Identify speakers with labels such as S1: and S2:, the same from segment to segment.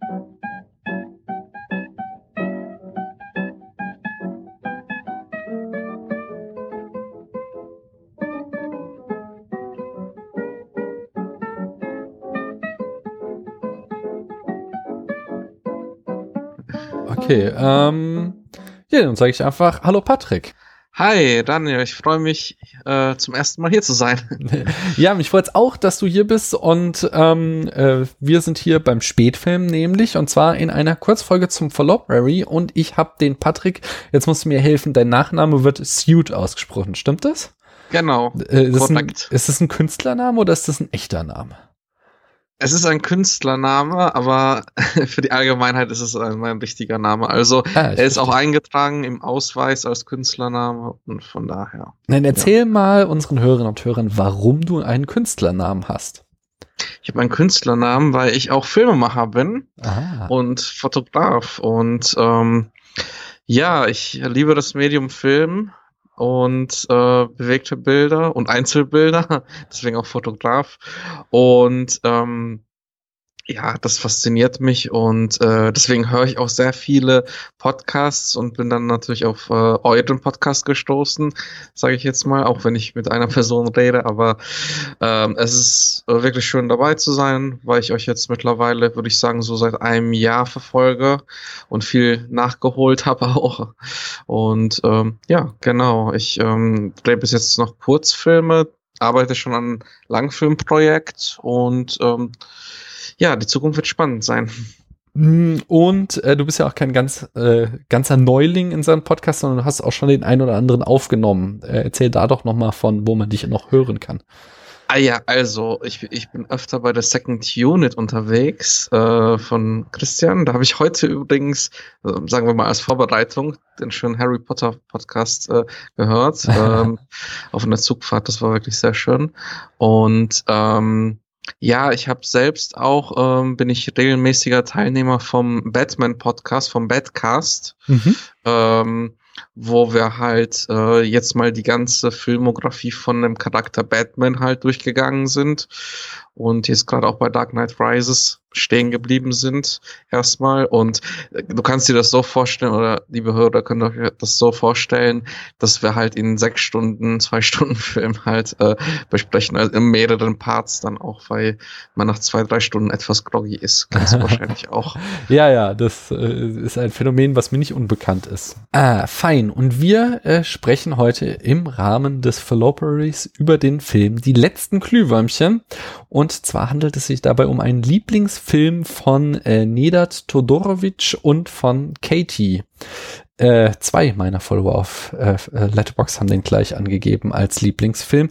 S1: Okay, ja, dann sage ich einfach, hallo Patrick.
S2: Hi Daniel, ich freue mich zum ersten Mal hier zu sein.
S1: Ja, mich freut's auch, dass du hier bist und wir sind hier beim Spätfilm nämlich und zwar in einer Kurzfolge zum Followberry und ich habe den Patrick, jetzt musst du mir helfen, dein Nachname wird Suit ausgesprochen, stimmt das?
S2: Genau,
S1: korrekt. Ist das ein Künstlername oder ist das ein echter Name?
S2: Es ist ein Künstlername, aber für die Allgemeinheit ist es mein richtiger Name. Also er ist auch eingetragen im Ausweis als Künstlername und von daher.
S1: Dann erzähl mal unseren Hörerinnen und Hörern, warum du einen Künstlernamen hast.
S2: Ich habe einen Künstlernamen, weil ich auch Filmemacher bin und Fotograf. Und ja, ich liebe das Medium Film und bewegte Bilder und Einzelbilder, deswegen auch Fotograf. Und ja, das fasziniert mich und deswegen höre ich auch sehr viele Podcasts und bin dann natürlich auf euren Podcast gestoßen, sage ich jetzt mal, auch wenn ich mit einer Person rede, aber es ist wirklich schön dabei zu sein, weil ich euch jetzt mittlerweile, würde ich sagen, so seit einem Jahr verfolge und viel nachgeholt habe auch. Und ja, genau, ich drehe bis jetzt noch Kurzfilme, arbeite schon an einem Langfilmprojekt und ja, die Zukunft wird spannend sein.
S1: Und du bist ja auch kein ganzer Neuling in seinem Podcast, sondern du hast auch schon den einen oder anderen aufgenommen. Erzähl da doch noch mal von, wo man dich noch hören kann.
S2: Ah ja, also ich bin öfter bei der Second Unit unterwegs von Christian. Da habe ich heute übrigens, sagen wir mal als Vorbereitung, den schönen Harry Potter Podcast gehört. Auf einer Zugfahrt, das war wirklich sehr schön. Und ja, ich habe selbst auch, bin ich regelmäßiger Teilnehmer vom Batman-Podcast, vom Batcast, wo wir halt jetzt mal die ganze Filmografie von dem Charakter Batman halt durchgegangen sind und jetzt gerade auch bei Dark Knight Rises stehen geblieben sind erstmal und du kannst dir das so vorstellen oder liebe Hörer können euch das so vorstellen, dass wir halt in 6 Stunden, 2 Stunden Film halt besprechen, also in mehreren Parts dann auch, weil man nach 2, 3 Stunden etwas groggy ist, ganz wahrscheinlich auch.
S1: Ja, das ist ein Phänomen, was mir nicht unbekannt ist. Fein. Und wir sprechen heute im Rahmen des Followberries über den Film Die letzten Glühwürmchen. Und zwar handelt es sich dabei um einen Lieblingsfilm von Nedžad Todorović und von Katie. 2 meiner Follower auf Letterboxd haben den gleich angegeben als Lieblingsfilm.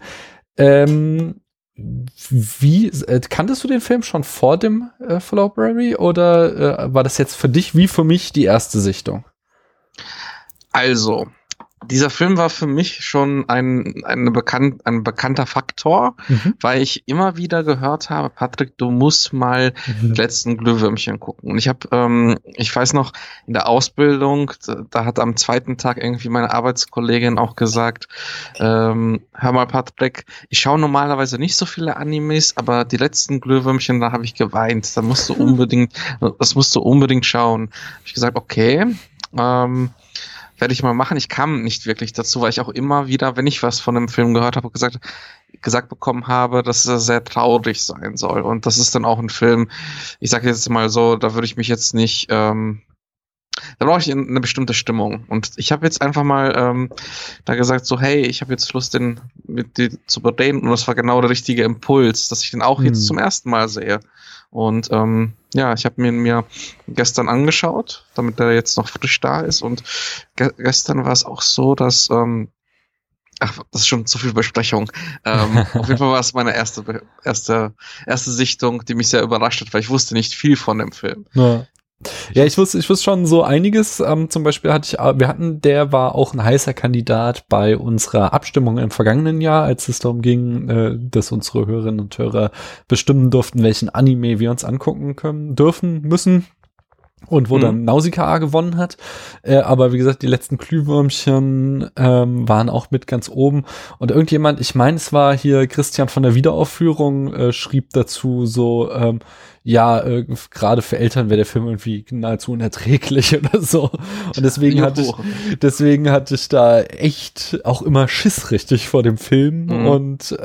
S1: Kanntest du den Film schon vor dem Followberry oder war das jetzt für dich wie für mich die erste Sichtung?
S2: Also, dieser Film war für mich schon ein bekannter Faktor, weil ich immer wieder gehört habe, Patrick, du musst mal die letzten Glühwürmchen gucken. Und ich habe, ich weiß noch, in der Ausbildung, da hat am 2. Tag irgendwie meine Arbeitskollegin auch gesagt, hör mal Patrick, ich schaue normalerweise nicht so viele Animes, aber die letzten Glühwürmchen, da habe ich geweint. Das musst du unbedingt schauen. Hab ich gesagt, okay, werde ich mal machen. Ich kam nicht wirklich dazu, weil ich auch immer wieder, wenn ich was von dem Film gehört habe, gesagt bekommen habe, dass er sehr traurig sein soll. Und das ist dann auch ein Film, ich sage jetzt mal so, da würde ich mich jetzt nicht, da brauche ich eine bestimmte Stimmung. Und ich habe jetzt einfach mal da gesagt, so hey, ich habe jetzt Lust, den mit dir zu bereden. Und das war genau der richtige Impuls, dass ich den auch jetzt zum ersten Mal sehe. Und ja, ich habe mir gestern angeschaut, damit der jetzt noch frisch da ist. Und gestern war es auch so, dass das ist schon zu viel Besprechung. Auf jeden Fall war es meine erste Sichtung, die mich sehr überrascht hat, weil ich wusste nicht viel von dem Film.
S1: Ja, ich wusste schon so einiges. Zum Beispiel der war auch ein heißer Kandidat bei unserer Abstimmung im vergangenen Jahr, als es darum ging, dass unsere Hörerinnen und Hörer bestimmen durften, welchen Anime wir uns angucken können, müssen. Und wo dann Nausicaa gewonnen hat. Aber wie gesagt, die letzten Glühwürmchen waren auch mit ganz oben. Und irgendjemand, ich meine, es war hier Christian von der Wiederaufführung, schrieb dazu so, gerade für Eltern wäre der Film irgendwie nahezu unerträglich oder so. Und deswegen hatte ich da echt auch immer Schiss richtig vor dem Film. Und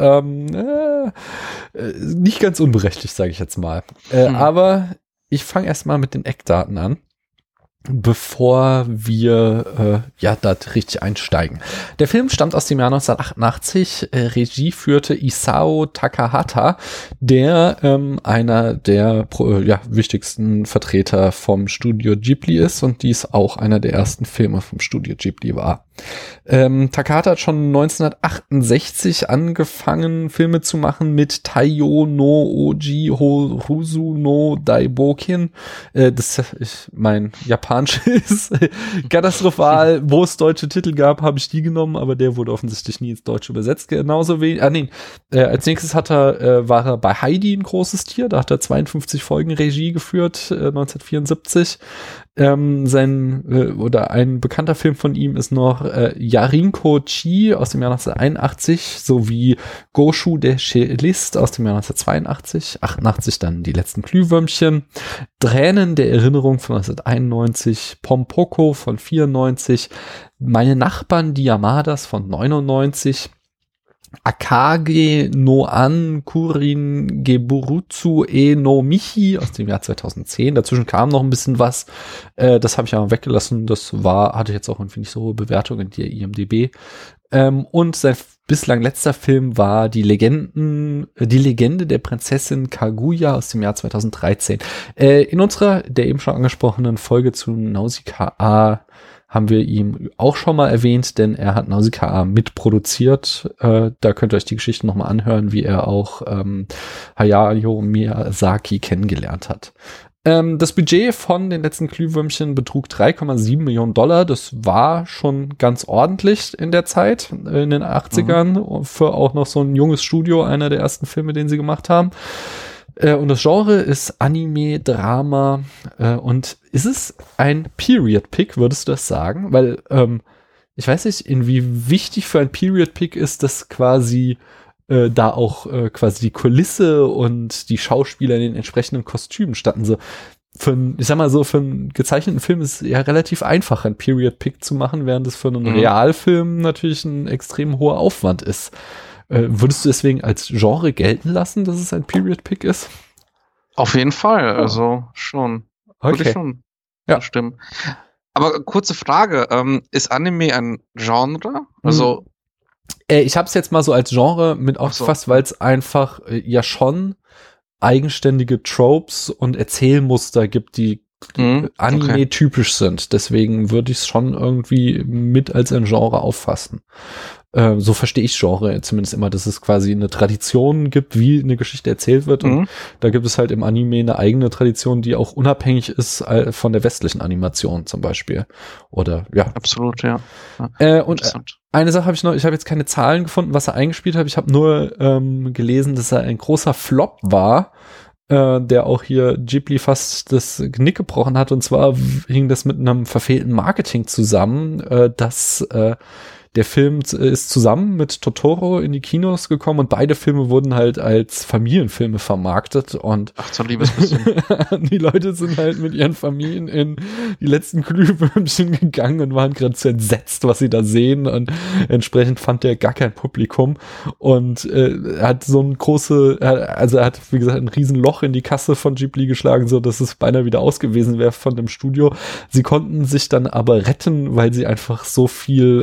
S1: nicht ganz unberechtigt, sage ich jetzt mal. Aber ich fange erstmal mit den Eckdaten an, bevor wir da richtig einsteigen. Der Film stammt aus dem Jahr 1988. Regie führte Isao Takahata, der einer der wichtigsten Vertreter vom Studio Ghibli ist und dies auch einer der ersten Filme vom Studio Ghibli war. Takahata hat schon 1968 angefangen, Filme zu machen mit Taiyo no Oji Horusu no Daiboken. Mein Japanisch ist katastrophal. Wo es deutsche Titel gab, habe ich die genommen, aber der wurde offensichtlich nie ins Deutsche übersetzt. Genauso wie, als nächstes war er bei Heidi ein großes Tier. Da hat er 52 Folgen Regie geführt, 1974. Ein bekannter Film von ihm ist noch Yarinko-Chi aus dem Jahr 1981 sowie Goshu der Cellist aus dem Jahr 1982, 88 dann Die letzten Glühwürmchen, Tränen der Erinnerung von 1991, Pompoko von 94, Meine Nachbarn, die Yamadas von 99, Akage no An Kurin Geburutsu e no Michi aus dem Jahr 2010. Dazwischen kam noch ein bisschen was. Das habe ich aber weggelassen. Hatte jetzt auch irgendwie nicht so hohe Bewertungen in der IMDb. Und sein bislang letzter Film war die Legende der Prinzessin Kaguya aus dem Jahr 2013. In unserer, der eben schon angesprochenen Folge zu Nausicaa haben wir ihm auch schon mal erwähnt, denn er hat Nausicaa mitproduziert. Da könnt ihr euch die Geschichte nochmal anhören, wie er auch Hayao Miyazaki kennengelernt hat. Das Budget von den letzten Glühwürmchen betrug $3,7 Millionen. Das war schon ganz ordentlich in der Zeit, in den 80ern, für auch noch so ein junges Studio, einer der ersten Filme, den sie gemacht haben. Und das Genre ist Anime, Drama. Und ist es ein Period-Pick, würdest du das sagen? Weil ich weiß nicht, wie wichtig für ein Period-Pick ist, dass quasi da auch quasi die Kulisse und die Schauspieler in den entsprechenden Kostümen standen. So für einen gezeichneten Film ist es ja relativ einfach, ein Period-Pick zu machen, während es für einen Realfilm natürlich ein extrem hoher Aufwand ist. Würdest du deswegen als Genre gelten lassen, dass es ein Period-Pick ist?
S2: Auf jeden Fall, also schon.
S1: Okay.
S2: Würde ich schon stimmen. Aber kurze Frage, ist Anime ein Genre? Also
S1: ich habe es jetzt mal so als Genre mit aufgefasst, weil es einfach ja schon eigenständige Tropes und Erzählmuster gibt, die Anime-typisch sind. Deswegen würde ich es schon irgendwie mit als ein Genre auffassen. So verstehe ich Genre zumindest immer, dass es quasi eine Tradition gibt, wie eine Geschichte erzählt wird. Und da gibt es halt im Anime eine eigene Tradition, die auch unabhängig ist von der westlichen Animation zum Beispiel. Oder ja.
S2: Absolut, ja.
S1: Und eine Sache habe ich noch, ich habe jetzt keine Zahlen gefunden, was er eingespielt hat. Ich habe nur gelesen, dass er ein großer Flop war, der auch hier Ghibli fast das Genick gebrochen hat. Und zwar hing das mit einem verfehlten Marketing zusammen, dass der Film ist zusammen mit Totoro in die Kinos gekommen und beide Filme wurden halt als Familienfilme vermarktet und
S2: so liebes bisschen.
S1: Die Leute sind halt mit ihren Familien in die letzten Glühwürmchen gegangen und waren gerade so entsetzt, was sie da sehen, und entsprechend fand der gar kein Publikum und er hat so ein er hat, wie gesagt, ein riesen Loch in die Kasse von Ghibli geschlagen, so dass es beinahe wieder aus gewesen wäre von dem Studio. Sie konnten sich dann aber retten, weil sie einfach so viel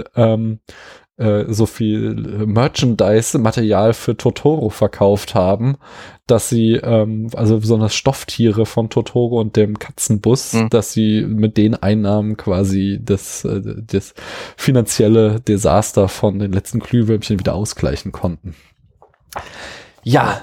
S1: Merchandise-Material für Totoro verkauft haben, dass sie, also besonders Stofftiere von Totoro und dem Katzenbus, dass sie mit den Einnahmen quasi das finanzielle Desaster von den letzten Glühwürmchen wieder ausgleichen konnten. Ja,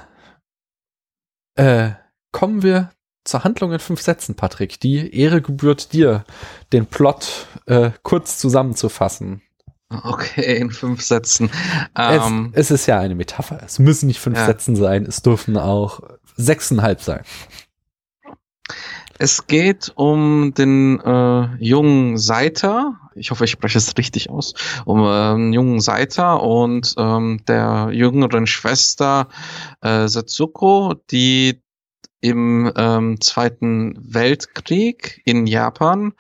S1: kommen wir zur Handlung in 5 Sätzen, Patrick. Die Ehre gebührt dir, den Plot kurz zusammenzufassen.
S2: Okay, in 5 Sätzen.
S1: Es ist ja eine Metapher. Es müssen nicht 5 Sätzen sein. Es dürfen auch 6,5 sein.
S2: Es geht um den jungen Saita. Ich hoffe, ich spreche es richtig aus. Um einen jungen Saita und der jüngeren Schwester Setsuko, die im Zweiten Weltkrieg in Japan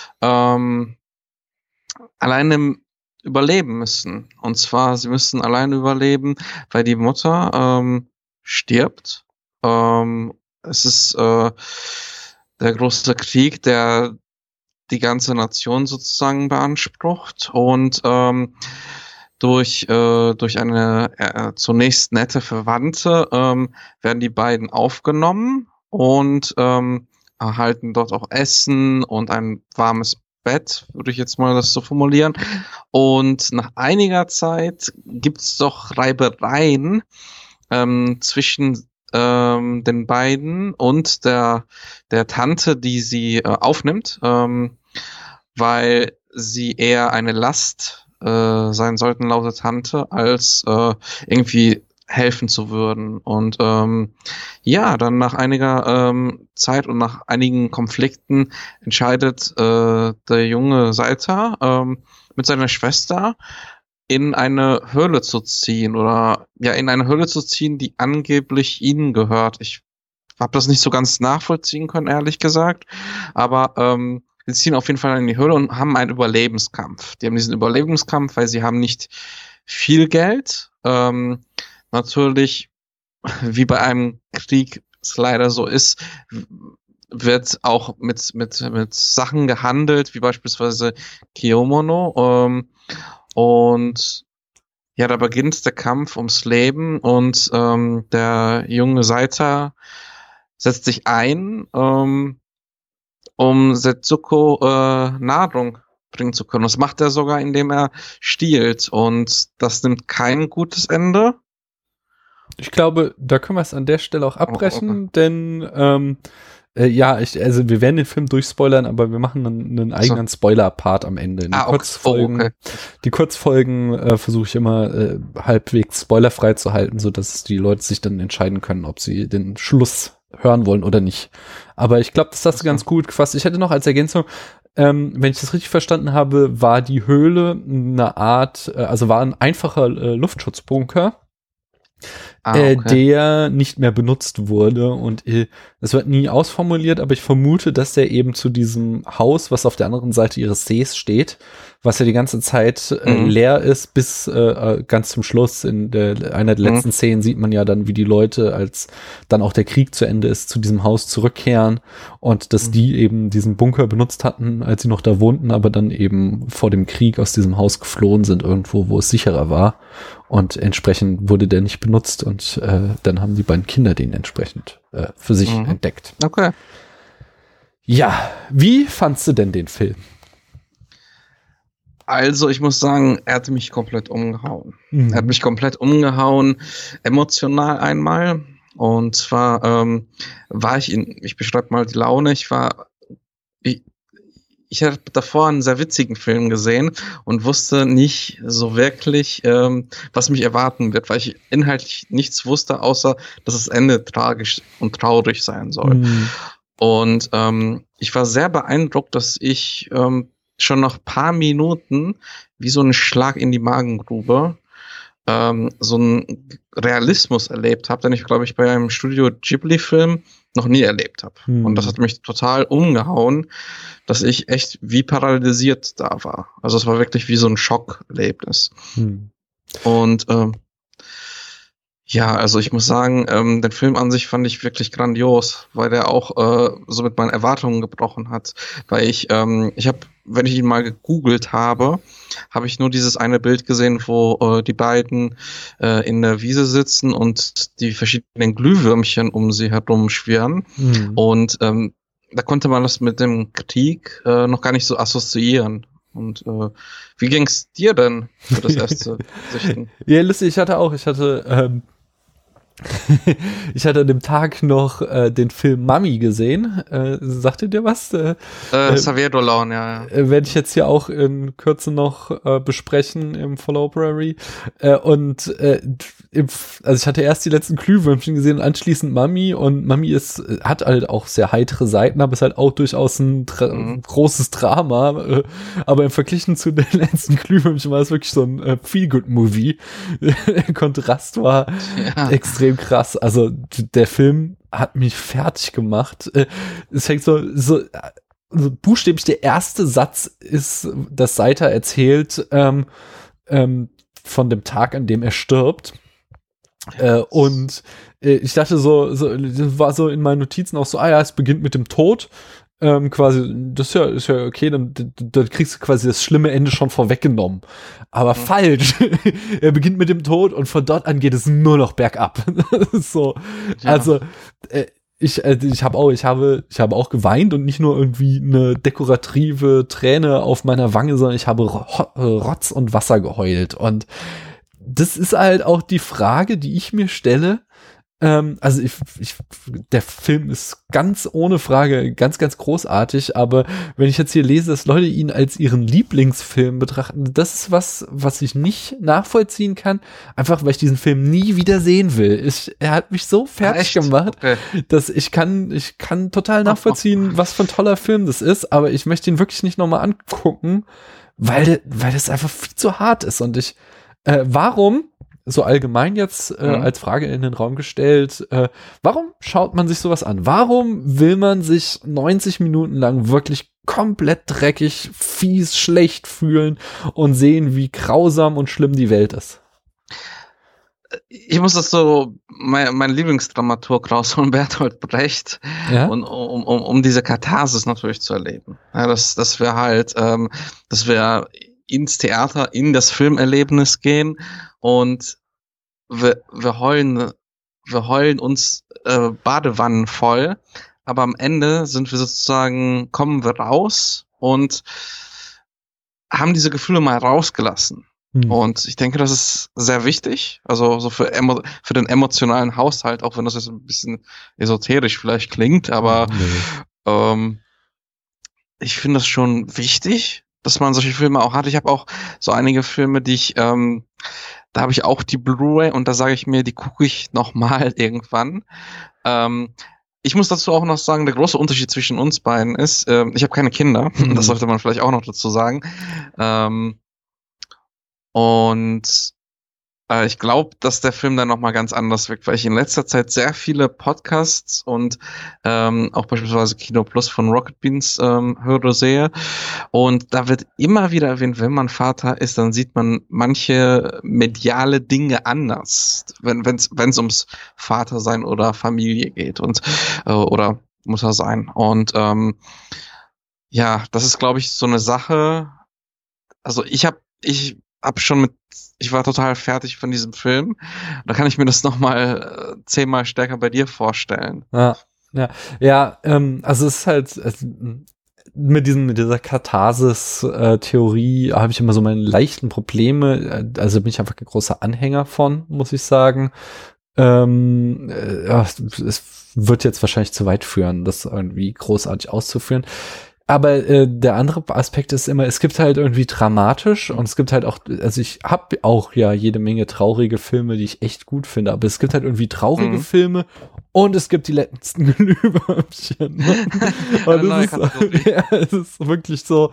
S2: alleine überleben müssen. Und zwar, sie müssen alleine überleben, weil die Mutter stirbt. Es ist der große Krieg, der die ganze Nation sozusagen beansprucht und durch eine zunächst nette Verwandte werden die beiden aufgenommen und erhalten dort auch Essen und ein warmes Bett, würde ich jetzt mal das so formulieren. Und nach einiger Zeit gibt's doch Reibereien zwischen den beiden und der Tante, die sie aufnimmt, weil sie eher eine Last sein sollten, laut der Tante, als irgendwie helfen zu würden. Und ja, dann nach einiger Zeit und nach einigen Konflikten entscheidet der junge Saita mit seiner Schwester in eine Höhle zu ziehen oder ja, in eine Höhle zu ziehen, die angeblich ihnen gehört. Ich habe das nicht so ganz nachvollziehen können, ehrlich gesagt, aber sie ziehen auf jeden Fall in die Höhle und haben einen Überlebenskampf. Die haben diesen Überlebenskampf, weil sie haben nicht viel Geld. Natürlich, wie bei einem Krieg es leider so ist, wird auch mit Sachen gehandelt, wie beispielsweise Kiyomono. Und ja, da beginnt der Kampf ums Leben und der junge Saita setzt sich ein, um Setsuko Nahrung bringen zu können. Das macht er sogar, indem er stiehlt. Und das nimmt kein gutes Ende.
S1: Ich glaube, da können wir es an der Stelle auch abbrechen, denn ja, also wir werden den Film durchspoilern, aber wir machen einen eigenen Spoiler-Part am Ende. In den Kurzfolgen, die Kurzfolgen versuche ich immer halbwegs spoilerfrei zu halten, sodass die Leute sich dann entscheiden können, ob sie den Schluss hören wollen oder nicht. Aber ich glaube, das hast du ganz gut gefasst. Ich hätte noch als Ergänzung, wenn ich das richtig verstanden habe, war die Höhle eine Art, also war ein einfacher Luftschutzbunker, der nicht mehr benutzt wurde und das wird nie ausformuliert, aber ich vermute, dass der eben zu diesem Haus, was auf der anderen Seite ihres Sees steht, was ja die ganze Zeit leer ist, bis ganz zum Schluss in einer der letzten Szenen sieht man ja dann, wie die Leute, als dann auch der Krieg zu Ende ist, zu diesem Haus zurückkehren und dass die eben diesen Bunker benutzt hatten, als sie noch da wohnten, aber dann eben vor dem Krieg aus diesem Haus geflohen sind, irgendwo, wo es sicherer war. Und entsprechend wurde der nicht benutzt und dann haben die beiden Kinder den entsprechend für sich entdeckt.
S2: Okay.
S1: Ja, wie fandst du denn den Film?
S2: Also ich muss sagen, er hat mich komplett umgehauen. Er hat mich komplett umgehauen, emotional einmal. Und zwar war ich beschreibe mal die Laune, ich hatte davor einen sehr witzigen Film gesehen und wusste nicht so wirklich, was mich erwarten wird, weil ich inhaltlich nichts wusste, außer, dass das Ende tragisch und traurig sein soll. Und ich war sehr beeindruckt, dass ich schon nach paar Minuten wie so einen Schlag in die Magengrube so einen Realismus erlebt habe, den ich, glaube ich, bei einem Studio Ghibli-Film noch nie erlebt habe. Und das hat mich total umgehauen, dass ich echt wie paralysiert da war. Also es war wirklich wie so ein Schockerlebnis. Und ja, also ich muss sagen, den Film an sich fand ich wirklich grandios, weil der auch so mit meinen Erwartungen gebrochen hat. Weil ich habe, wenn ich ihn mal gegoogelt habe, habe ich nur dieses eine Bild gesehen, wo die beiden in der Wiese sitzen und die verschiedenen Glühwürmchen um sie herum schwirren. Und da konnte man das mit dem Krieg noch gar nicht so assoziieren. Und wie ging's dir denn für das erste Sichten?
S1: Ja, lustig, ich hatte Ich hatte an dem Tag noch den Film Mummy gesehen. Sagt ihr dir was?
S2: Xavier Dolan, ja.
S1: Werde ich jetzt hier auch in Kürze noch besprechen im Followbrary. Also ich hatte erst die letzten Glühwürmchen gesehen und anschließend Mummy. Und Mummy hat halt auch sehr heitere Seiten, aber ist halt auch durchaus ein großes Drama. Aber im Verglichen zu den letzten Glühwürmchen war es wirklich so ein Feel-Good-Movie. Der Kontrast war extrem krass. Also der Film hat mich fertig gemacht. Es fängt so buchstäblich der erste Satz ist, dass Saita erzählt von dem Tag, an dem er stirbt. Und ich dachte das war so in meinen Notizen auch so, es beginnt mit dem Tod. Quasi, das ist ja okay, dann kriegst du quasi das schlimme Ende schon vorweggenommen. Aber falsch. Er beginnt mit dem Tod und von dort an geht es nur noch bergab. So, ja. Also ich habe auch geweint und nicht nur irgendwie eine dekorative Träne auf meiner Wange, sondern ich habe Rotz und Wasser geheult. Und das ist halt auch die Frage, die ich mir stelle. Also der Film ist ganz ohne Frage ganz, ganz großartig, aber wenn ich jetzt hier lese, dass Leute ihn als ihren Lieblingsfilm betrachten, das ist was ich nicht nachvollziehen kann, einfach weil ich diesen Film nie wieder sehen will. Er hat mich so fertig gemacht, dass ich kann total nachvollziehen, was für ein toller Film das ist, aber ich möchte ihn wirklich nicht nochmal angucken, weil das einfach viel zu hart ist und warum so allgemein jetzt als Frage in den Raum gestellt, warum schaut man sich sowas an? Warum will man sich 90 Minuten lang wirklich komplett dreckig, fies, schlecht fühlen und sehen, wie grausam und schlimm die Welt ist?
S2: Ich muss das so, mein Lieblingsdramaturg rausholen, Bertolt Brecht, ja? Und um diese Katharsis natürlich zu erleben. Ja, dass wir halt, dass wir ins Theater, in das Filmerlebnis gehen und wir heulen uns Badewannen voll, aber am Ende kommen wir raus und haben diese Gefühle mal rausgelassen. Und ich denke, das ist sehr wichtig, also so für den emotionalen Haushalt, auch wenn das jetzt ein bisschen esoterisch vielleicht klingt, aber ich finde das schon wichtig, dass man solche Filme auch hat. Ich habe auch so einige Filme, die da habe ich auch die Blu-ray und da sage ich mir, die gucke ich nochmal irgendwann. Ich muss dazu auch noch sagen, der große Unterschied zwischen uns beiden ist, ich habe keine Kinder, das sollte man vielleicht auch noch dazu sagen. Und ich glaube, dass der Film dann nochmal ganz anders wirkt, weil ich in letzter Zeit sehr viele Podcasts und auch beispielsweise Kino Plus von Rocket Beans höre, sehe. Und da wird immer wieder erwähnt, wenn man Vater ist, dann sieht man manche mediale Dinge anders, wenn es ums Vatersein oder Familie geht und oder Mutter sein. Und ja, das ist, glaube ich, so eine Sache. Also ich war total fertig von diesem Film. Da kann ich mir das nochmal 10-mal stärker bei dir vorstellen.
S1: Ja, also es ist halt mit dieser Katharsis-Theorie habe ich immer so meine leichten Probleme. Also bin ich einfach ein großer Anhänger von, muss ich sagen. Es wird jetzt wahrscheinlich zu weit führen, das irgendwie großartig auszuführen. Aber der andere Aspekt ist immer, es gibt halt irgendwie dramatisch und es gibt halt auch, also ich habe auch ja jede Menge traurige Filme, die ich echt gut finde, aber es gibt halt irgendwie traurige Filme und es gibt die letzten Glühwürmchen. Und es ist wirklich so,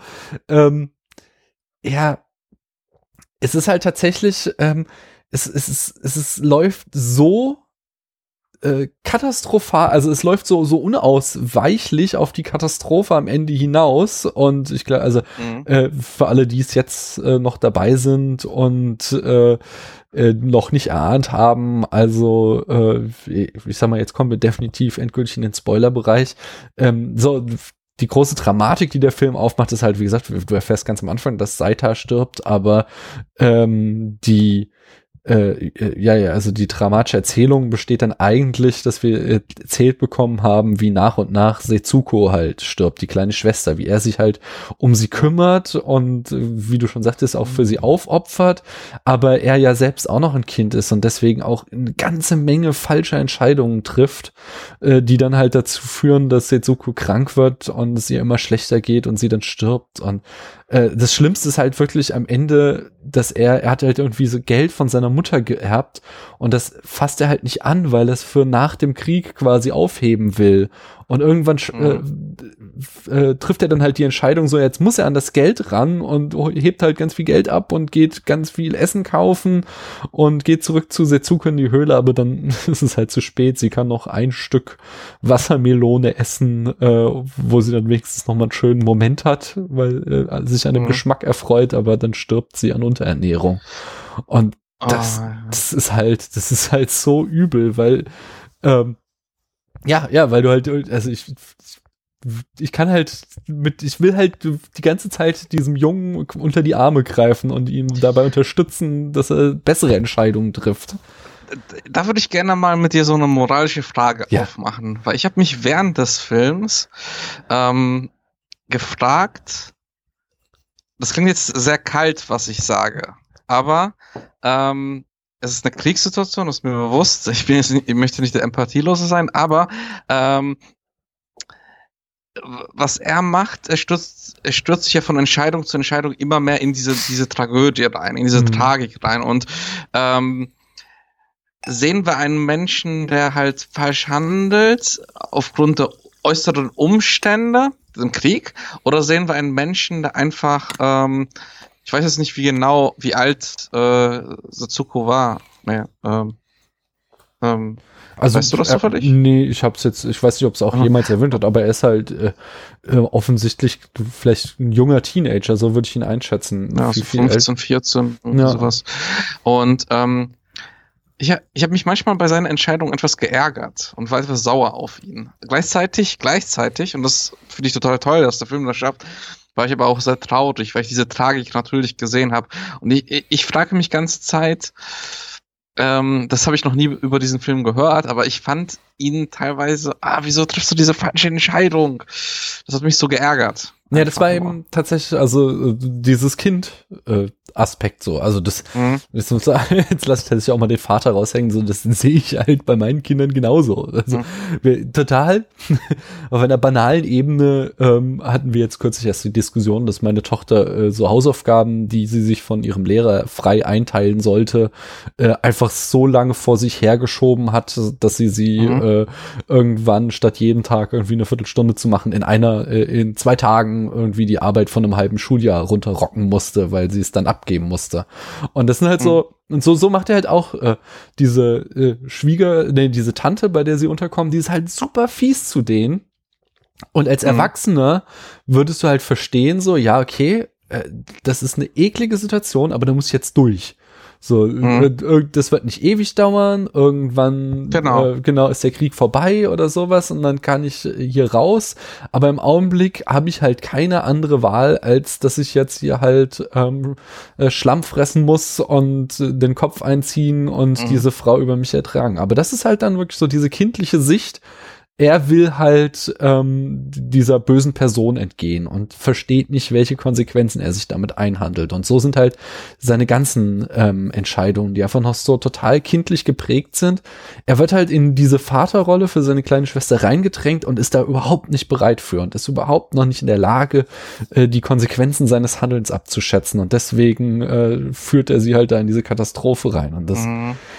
S1: es ist halt tatsächlich, es läuft so katastrophal, also es läuft so unausweichlich auf die Katastrophe am Ende hinaus und ich glaube, also für alle, die es jetzt noch dabei sind und noch nicht erahnt haben, also ich sag mal, jetzt kommen wir definitiv endgültig in den Spoilerbereich, so die große Dramatik, die der Film aufmacht, ist halt, wie gesagt, du erfährst ganz am Anfang, dass Saita stirbt, aber also die dramatische Erzählung besteht dann eigentlich, dass wir erzählt bekommen haben, wie nach und nach Setsuko halt stirbt, die kleine Schwester, wie er sich halt um sie kümmert und wie du schon sagtest, auch für sie aufopfert, aber er ja selbst auch noch ein Kind ist und deswegen auch eine ganze Menge falscher Entscheidungen trifft, die dann halt dazu führen, dass Setsuko krank wird und es ihr immer schlechter geht und sie dann stirbt. Und das Schlimmste ist halt wirklich am Ende, dass er hat halt irgendwie so Geld von seiner Mutter geerbt und das fasst er halt nicht an, weil er es für nach dem Krieg quasi aufheben will. Und irgendwann trifft er dann halt die Entscheidung so, jetzt muss er an das Geld ran und hebt halt ganz viel Geld ab und geht ganz viel Essen kaufen und geht zurück zu Setsuko in die Höhle, aber dann ist es halt zu spät. Sie kann noch ein Stück Wassermelone essen, wo sie dann wenigstens noch mal einen schönen Moment hat, weil sich an dem Geschmack erfreut, aber dann stirbt sie an Unterernährung. Und das ist halt so übel, weil weil du halt, also ich kann halt ich will halt die ganze Zeit diesem Jungen unter die Arme greifen und ihn dabei unterstützen, dass er bessere Entscheidungen trifft.
S2: Da würde ich gerne mal mit dir so eine moralische Frage aufmachen, weil ich habe mich während des Films gefragt, das klingt jetzt sehr kalt, was ich sage, aber es ist eine Kriegssituation, das ist mir bewusst. Ich möchte nicht der Empathielose sein, aber was er macht, er stürzt sich ja von Entscheidung zu Entscheidung immer mehr in diese Tragödie rein, in diese Tragik rein. Und sehen wir einen Menschen, der halt falsch handelt aufgrund der äußeren Umstände im Krieg, oder sehen wir einen Menschen, der einfach ich weiß jetzt nicht wie alt Setsuko war. Naja,
S1: also,
S2: weißt du das zufällig?
S1: Nee, ich weiß nicht, ob es auch jemals erwähnt hat, aber er ist halt offensichtlich vielleicht ein junger Teenager, so würde ich ihn einschätzen.
S2: Ja, so 15, 14, sowas. Und ich hab mich manchmal bei seinen Entscheidungen etwas geärgert und war etwas sauer auf ihn. Gleichzeitig, und das finde ich total toll, dass der Film das schafft, war ich aber auch sehr traurig, weil ich diese Tragik natürlich gesehen habe. Und ich frage mich ganze Zeit, das habe ich noch nie über diesen Film gehört, aber ich fand ihn teilweise, wieso triffst du diese falsche Entscheidung? Das hat mich so geärgert.
S1: Ja, das war eben tatsächlich, also dieses Kind-Aspekt so. Also das, jetzt lasse ich tatsächlich auch mal den Vater raushängen, so das sehe ich halt bei meinen Kindern genauso. Also total auf einer banalen Ebene hatten wir jetzt kürzlich erst die Diskussion, dass meine Tochter so Hausaufgaben, die sie sich von ihrem Lehrer frei einteilen sollte, einfach so lange vor sich hergeschoben hat, dass sie irgendwann statt jeden Tag irgendwie eine Viertelstunde zu machen, in 2 Tagen irgendwie die Arbeit von einem halben Schuljahr runterrocken musste, weil sie es dann abgeben musste. Und das sind halt so, und so macht er halt auch diese diese Tante, bei der sie unterkommen, die ist halt super fies zu denen. Und als Erwachsener würdest du halt verstehen, so, ja, okay, das ist eine eklige Situation, aber da muss ich jetzt durch. So, das wird nicht ewig dauern, irgendwann ist der Krieg vorbei oder sowas und dann kann ich hier raus, aber im Augenblick habe ich halt keine andere Wahl, als dass ich jetzt hier halt Schlamm fressen muss und den Kopf einziehen und diese Frau über mich ertragen. Aber das ist halt dann wirklich so diese kindliche Sicht. Er will halt dieser bösen Person entgehen und versteht nicht, welche Konsequenzen er sich damit einhandelt. Und so sind halt seine ganzen Entscheidungen, die einfach noch so total kindlich geprägt sind. Er wird halt in diese Vaterrolle für seine kleine Schwester reingedrängt und ist da überhaupt nicht bereit für und ist überhaupt noch nicht in der Lage, die Konsequenzen seines Handelns abzuschätzen. Und deswegen führt er sie halt da in diese Katastrophe rein. Und das,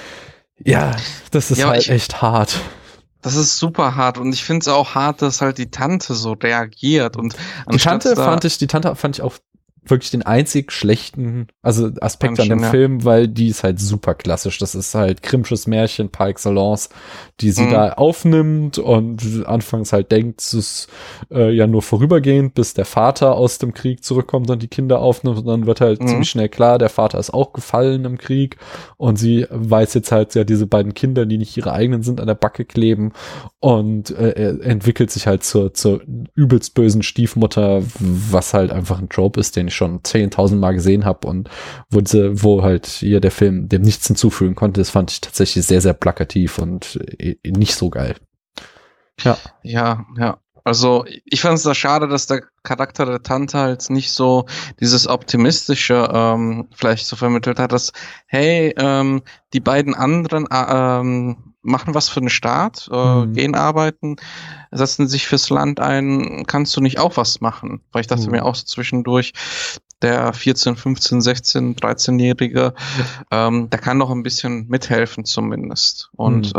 S1: das ist halt echt hart.
S2: Das ist super hart und ich finde es auch hart, dass halt die Tante so reagiert und
S1: die Tante fand ich auch wirklich den einzig schlechten, also Aspekt an dem Film, weil die ist halt super klassisch. Das ist halt Grimmsches Märchen par excellence, die sie da aufnimmt und anfangs halt denkt, es ist ja nur vorübergehend, bis der Vater aus dem Krieg zurückkommt und die Kinder aufnimmt und dann wird halt ziemlich schnell klar, der Vater ist auch gefallen im Krieg und sie weiß jetzt halt ja diese beiden Kinder, die nicht ihre eigenen sind, an der Backe kleben und entwickelt sich halt zur übelst bösen Stiefmutter, was halt einfach ein Trope ist, den ich schon 10.000 Mal gesehen habe und wo halt hier der Film dem nichts hinzufügen konnte, das fand ich tatsächlich sehr, sehr plakativ und nicht so geil.
S2: Ja. Also ich fand es da schade, dass der Charakter der Tante halt nicht so dieses optimistische vielleicht so vermittelt hat, dass hey, die beiden anderen machen was für den Staat, gehen arbeiten, setzen sich fürs Land ein, kannst du nicht auch was machen? Weil ich dachte mir auch so zwischendurch, der 14, 15, 16, 13-Jährige, der kann doch ein bisschen mithelfen zumindest. Und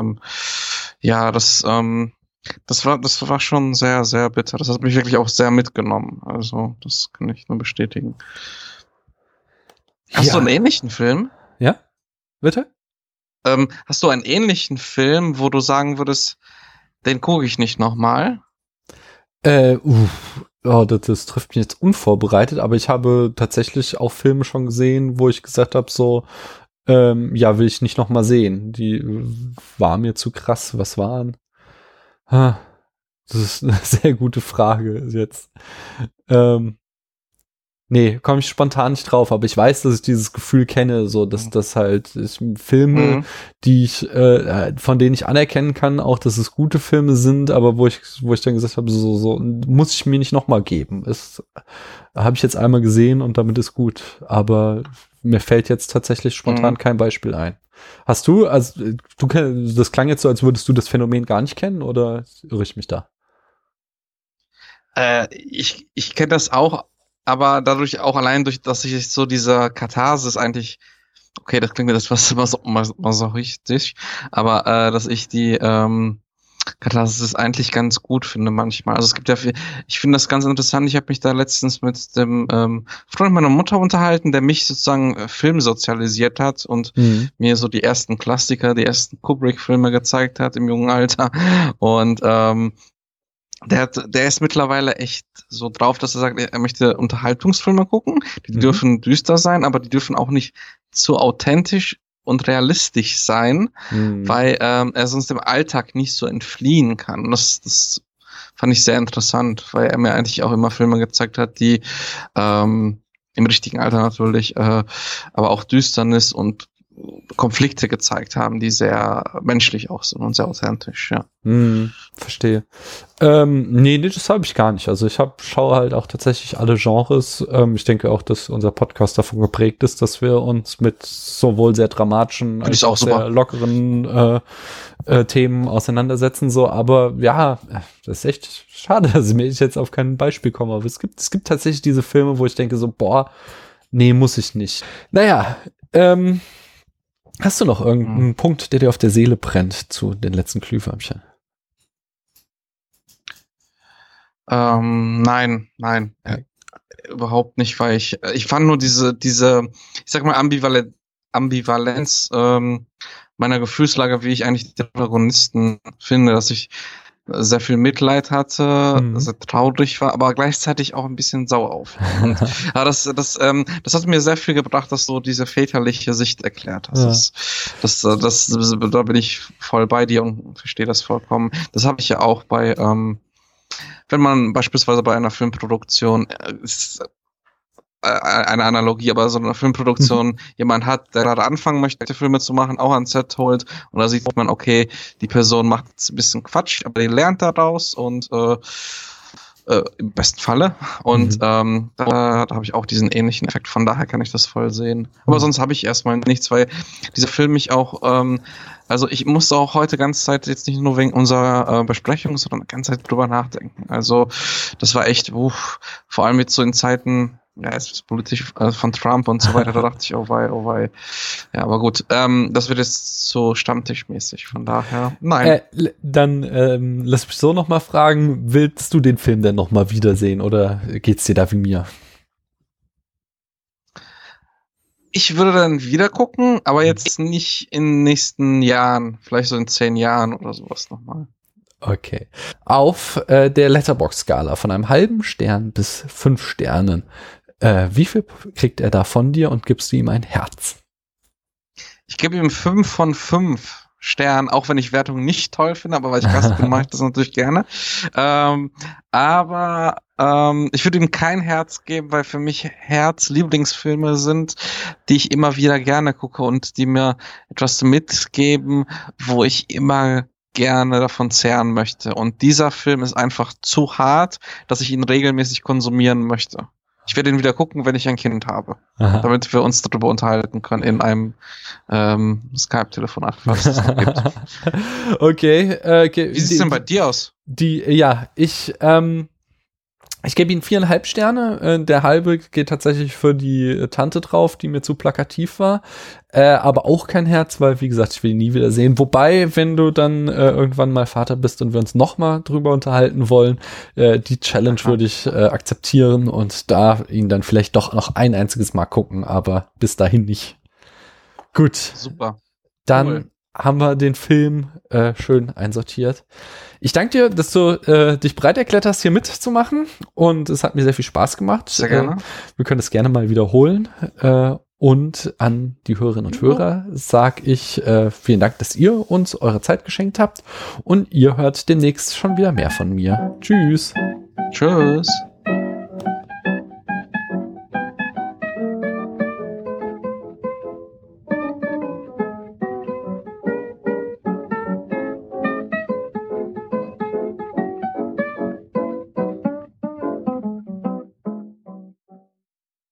S2: das war schon sehr, sehr bitter. Das hat mich wirklich auch sehr mitgenommen. Also, das kann ich nur bestätigen. Hast du einen ähnlichen Film?
S1: Ja, bitte?
S2: Hast du einen ähnlichen Film, wo du sagen würdest, den gucke ich nicht nochmal?
S1: Das trifft mich jetzt unvorbereitet, aber ich habe tatsächlich auch Filme schon gesehen, wo ich gesagt habe, so, will ich nicht nochmal sehen. Die war mir zu krass. Was waren? Das ist eine sehr gute Frage jetzt. Nee, komme ich spontan nicht drauf, aber ich weiß, dass ich dieses Gefühl kenne, so dass das halt Filme, die ich, von denen ich anerkennen kann, auch dass es gute Filme sind, aber wo ich dann gesagt habe, so muss ich mir nicht nochmal geben. Habe ich jetzt einmal gesehen und damit ist gut. Aber mir fällt jetzt tatsächlich spontan kein Beispiel ein. Hast du, also das klang jetzt so, als würdest du das Phänomen gar nicht kennen, oder irre ich mich da?
S2: Ich kenne das auch, aber dadurch auch allein durch, dass ich so dieser Katharsis eigentlich, okay, das klingt mir das was so richtig, aber dass ich die Katharsis eigentlich ganz gut finde manchmal. Also es gibt ja viel, ich finde das ganz interessant. Ich habe mich da letztens mit dem Freund meiner Mutter unterhalten, der mich sozusagen filmsozialisiert hat und mir so die ersten Klassiker, die ersten Kubrick-Filme gezeigt hat im jungen Alter. Und der ist mittlerweile echt so drauf, dass er sagt, er möchte Unterhaltungsfilme gucken. Die dürfen düster sein, aber die dürfen auch nicht zu authentisch und realistisch sein, weil er sonst dem Alltag nicht so entfliehen kann. Und das fand ich sehr interessant, weil er mir eigentlich auch immer Filme gezeigt hat, die im richtigen Alter natürlich, aber auch Düsternis und Konflikte gezeigt haben, die sehr menschlich auch sind und sehr authentisch, ja.
S1: Verstehe. Nee, das habe ich gar nicht. Also ich schaue halt auch tatsächlich alle Genres. Ich denke auch, dass unser Podcast davon geprägt ist, dass wir uns mit sowohl sehr dramatischen als auch sehr lockeren Themen auseinandersetzen. So, aber ja, das ist echt schade, dass ich jetzt auf kein Beispiel komme. Aber es gibt tatsächlich diese Filme, wo ich denke so, boah, nee, muss ich nicht. Naja, hast du noch irgendeinen Punkt, der dir auf der Seele brennt zu den letzten Glühwürmchen?
S2: Nein, überhaupt nicht, weil ich fand nur diese, ich sag mal, Ambivalenz meiner Gefühlslage, wie ich eigentlich die Protagonisten finde, dass ich sehr viel Mitleid hatte, sehr traurig war, aber gleichzeitig auch ein bisschen sauer auf. Aber das hat mir sehr viel gebracht, dass du diese väterliche Sicht erklärt hast. Ja. Da bin ich voll bei dir und verstehe das vollkommen. Das habe ich ja auch bei, wenn man beispielsweise bei einer Filmproduktion eine Analogie, aber so eine Filmproduktion jemand hat, der gerade anfangen möchte, Filme zu machen, auch ans Set holt und da sieht man, okay, die Person macht jetzt ein bisschen Quatsch, aber die lernt daraus und im besten Falle und da habe ich auch diesen ähnlichen Effekt, von daher kann ich das voll sehen. Aber sonst habe ich erstmal nichts, weil dieser Film mich auch also ich musste auch heute ganze Zeit jetzt nicht nur wegen unserer Besprechung, sondern die ganze Zeit drüber nachdenken. Also das war echt, vor allem jetzt so in Zeiten, ja, es ist politisch von Trump und so weiter, da dachte ich, oh wei. Ja, aber gut, das wird jetzt so stammtischmäßig, von daher, nein.
S1: Dann lass mich so nochmal fragen, willst du den Film denn nochmal wiedersehen oder geht's dir da wie mir?
S2: Ich würde dann wieder gucken, aber jetzt nicht in den nächsten Jahren, vielleicht so in 10 Jahren oder sowas nochmal.
S1: Okay. Auf der Letterboxd-Skala von einem halben Stern bis 5 Sternen, wie viel kriegt er da von dir und gibst du ihm ein Herz?
S2: Ich gebe ihm 5 von 5. Sternen, auch wenn ich Wertungen nicht toll finde, aber weil ich Gast bin, mache ich das natürlich gerne. Aber ich würde ihm kein Herz geben, weil für mich Herz-Lieblingsfilme sind, die ich immer wieder gerne gucke und die mir etwas mitgeben, wo ich immer gerne davon zehren möchte. Und dieser Film ist einfach zu hart, dass ich ihn regelmäßig konsumieren möchte. Ich werde ihn wieder gucken, wenn ich ein Kind habe. Aha. Damit wir uns darüber unterhalten können in einem Skype-Telefonat, falls es noch gibt.
S1: Okay.
S2: Wie sieht es denn bei dir aus?
S1: Ich gebe ihm 4,5 Sterne. Der halbe geht tatsächlich für die Tante drauf, die mir zu plakativ war. Aber auch kein Herz, weil, wie gesagt, ich will ihn nie wieder sehen. Wobei, wenn du dann irgendwann mal Vater bist und wir uns noch mal drüber unterhalten wollen, die Challenge würde ich akzeptieren und da ihn dann vielleicht doch noch ein einziges Mal gucken, aber bis dahin nicht. Gut.
S2: Super.
S1: Dann haben wir den Film schön einsortiert. Ich danke dir, dass du dich bereit erklärt hast, hier mitzumachen. Und es hat mir sehr viel Spaß gemacht.
S2: Sehr gerne.
S1: Wir können es gerne mal wiederholen. Und an die Hörerinnen und Hörer sage ich vielen Dank, dass ihr uns eure Zeit geschenkt habt. Und ihr hört demnächst schon wieder mehr von mir. Tschüss.
S2: Tschüss.